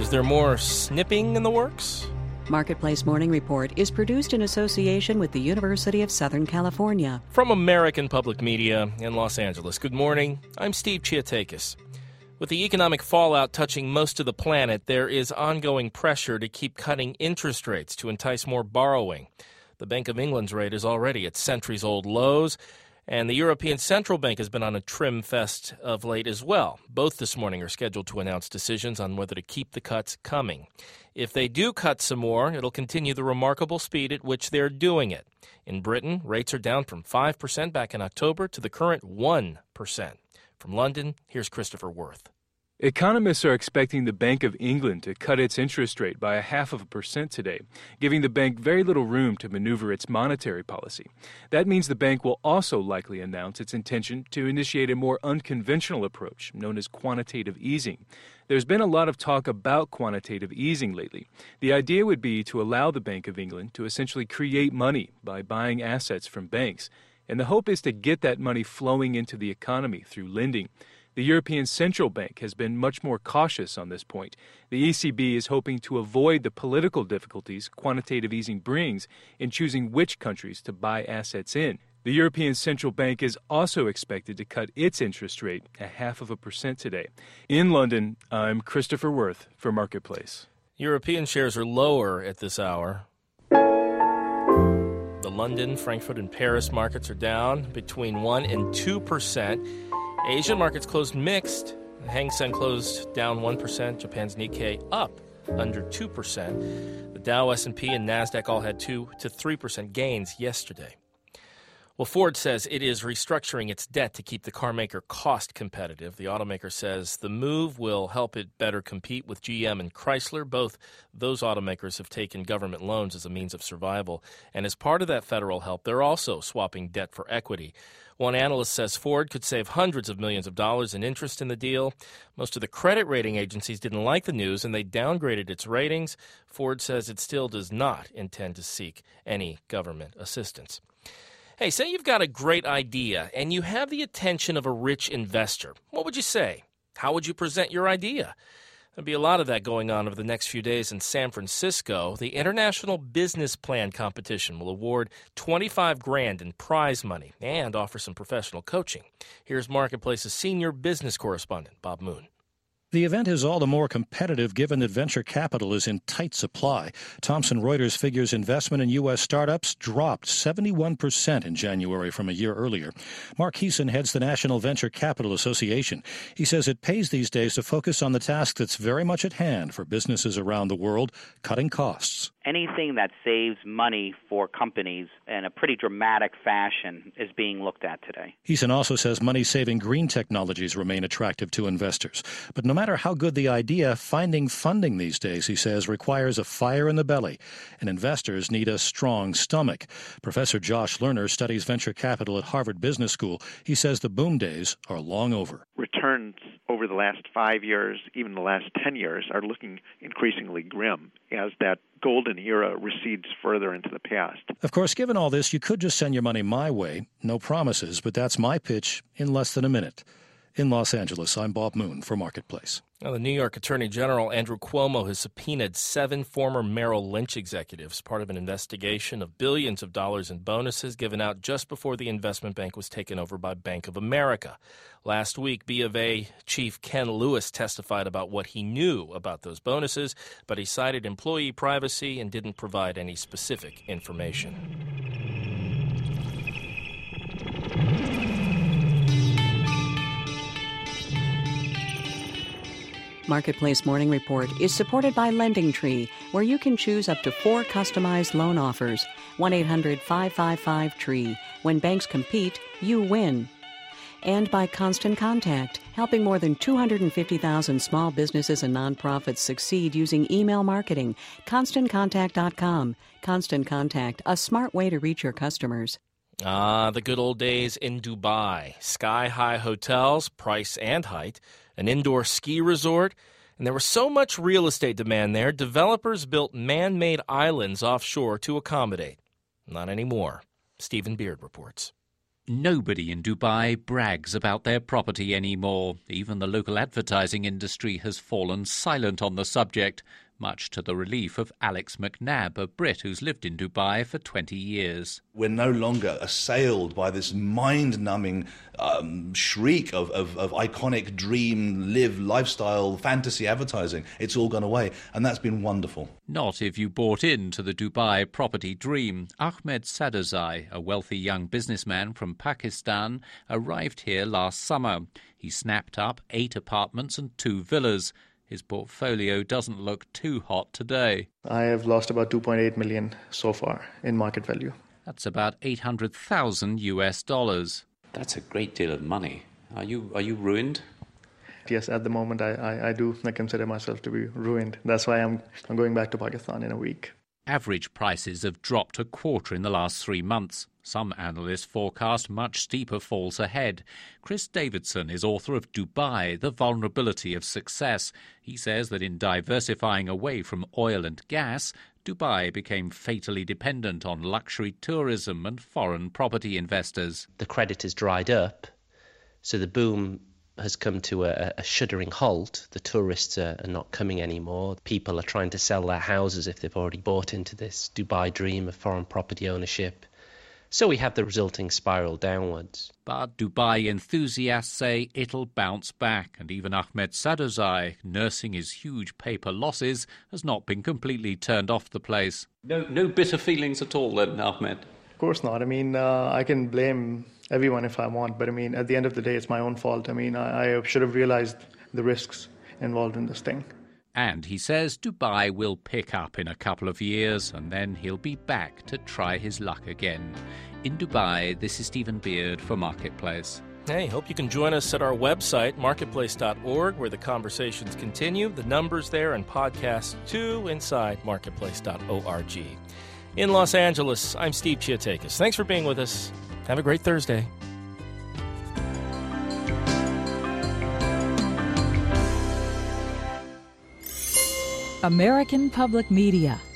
Is there more snipping in the works? Marketplace Morning Report is produced in association with the University of Southern California. From American Public Media in Los Angeles, good morning. I'm Steve Chiatakis. With the economic fallout touching most of the planet, there is ongoing pressure to keep cutting interest rates to entice more borrowing. The Bank of England's rate is already at centuries-old lows, and the European Central Bank has been on a trim fest of late as well. Both this morning are scheduled to announce decisions on whether to keep the cuts coming. If they do cut some more, it'll continue the remarkable speed at which they're doing it. In Britain, rates are down from 5% back in October to the current 1%. From London, here's Christopher Worth. Economists are expecting the Bank of England to cut its interest rate by 0.5% today, giving the bank very little room to maneuver its monetary policy. That means the bank will also likely announce its intention to initiate a more unconventional approach, known as quantitative easing. There's been a lot of talk about quantitative easing lately. The idea would be to allow the Bank of England to essentially create money by buying assets from banks. And the hope is to get that money flowing into the economy through lending. The European Central Bank has been much more cautious on this point. The ECB is hoping to avoid the political difficulties quantitative easing brings in choosing which countries to buy assets in. The European Central Bank is also expected to cut its interest rate 0.5% today. In London, I'm Christopher Worth for Marketplace. European shares are lower at this hour. The London, Frankfurt, and Paris markets are down between 1 and 2%. Asian markets closed mixed. The Hang Seng closed down 1%. Japan's Nikkei up under 2%. The Dow, S&P, and NASDAQ all had 2 to 3% gains yesterday. Well, Ford says it is restructuring its debt to keep the carmaker cost competitive. The automaker says the move will help it better compete with GM and Chrysler. Both those automakers have taken government loans as a means of survival. And as part of that federal help, they're also swapping debt for equity. One analyst says Ford could save hundreds of millions of dollars in interest in the deal. Most of the credit rating agencies didn't like the news, and they downgraded its ratings. Ford says it still does not intend to seek any government assistance. Hey, say you've got a great idea and you have the attention of a rich investor. What would you say? How would you present your idea? There'll be a lot of that going on over the next few days in San Francisco. The International Business Plan Competition will award $25,000 in prize money and offer some professional coaching. Here's Marketplace's senior business correspondent, Bob Moon. The event is all the more competitive given that venture capital is in tight supply. Thomson Reuters figures investment in U.S. startups dropped 71% in January from a year earlier. Mark Heeson heads the National Venture Capital Association. He says it pays these days to focus on the task that's very much at hand for businesses around the world, cutting costs. Anything that saves money for companies in a pretty dramatic fashion is being looked at today. Heeson also says money-saving green technologies remain attractive to investors. But no matter how good the idea, finding funding these days, he says, requires a fire in the belly, and investors need a strong stomach. Professor Josh Lerner studies venture capital at Harvard Business School. He says the boom days are long over. Returns over the last 5 years, even the last 10 years, are looking increasingly grim as that golden era recedes further into the past. Of course, given all this, you could just send your money my way. No promises, but that's my pitch in less than a minute. In Los Angeles, I'm Bob Moon for Marketplace. Now, the New York Attorney General Andrew Cuomo has subpoenaed 7 former Merrill Lynch executives, part of an investigation of billions of dollars in bonuses given out just before the investment bank was taken over by Bank of America. Last week, B of A Chief Ken Lewis testified about what he knew about those bonuses, but he cited employee privacy and didn't provide any specific information. Marketplace Morning Report is supported by LendingTree, where you can choose up to 4 customized loan offers. 1-800-555-TREE. When banks compete, you win. And by Constant Contact, helping more than 250,000 small businesses and nonprofits succeed using email marketing. ConstantContact.com. Constant Contact, a smart way to reach your customers. The good old days in Dubai. Sky-high hotels, price and height, an indoor ski resort, and there was so much real estate demand there, developers built man-made islands offshore to accommodate. Not anymore. Stephen Beard reports. Nobody in Dubai brags about their property anymore. Even the local advertising industry has fallen silent on the subject, much to the relief of Alex McNabb, a Brit who's lived in Dubai for 20 years. We're no longer assailed by this mind-numbing shriek of iconic dream, lifestyle, fantasy advertising. It's all gone away, and that's been wonderful. Not if you bought into the Dubai property dream. Ahmed Sadazai, a wealthy young businessman from Pakistan, arrived here last summer. He snapped up 8 apartments and 2 villas. His portfolio doesn't look too hot today. I have lost about 2.8 million so far in market value. That's about $800,000. That's a great deal of money. Are you ruined? Yes, at the moment I do consider myself to be ruined. That's why I'm going back to Pakistan in a week. Average prices have dropped a quarter in the last 3 months. Some analysts forecast much steeper falls ahead. Chris Davidson is author of Dubai, The Vulnerability of Success. He says that in diversifying away from oil and gas, Dubai became fatally dependent on luxury tourism and foreign property investors. The credit has dried up, so the boom has come to a shuddering halt. The tourists are not coming anymore. People are trying to sell their houses if they've already bought into this Dubai dream of foreign property ownership. So we have the resulting spiral downwards. But Dubai enthusiasts say it'll bounce back, and even Ahmed Sadazai, nursing his huge paper losses, has not been completely turned off the place. No bitter feelings at all then, Ahmed? Of course not. I can blame everyone if I want, but at the end of the day, it's my own fault. I should have realized the risks involved in this thing. And he says Dubai will pick up in a couple of years, and then he'll be back to try his luck again. In Dubai, this is Stephen Beard for Marketplace. Hey, hope you can join us at our website, marketplace.org, where the conversations continue. The numbers there and podcasts too inside marketplace.org. In Los Angeles, I'm Steve Chiatakis. Thanks for being with us. Have a great Thursday. American Public Media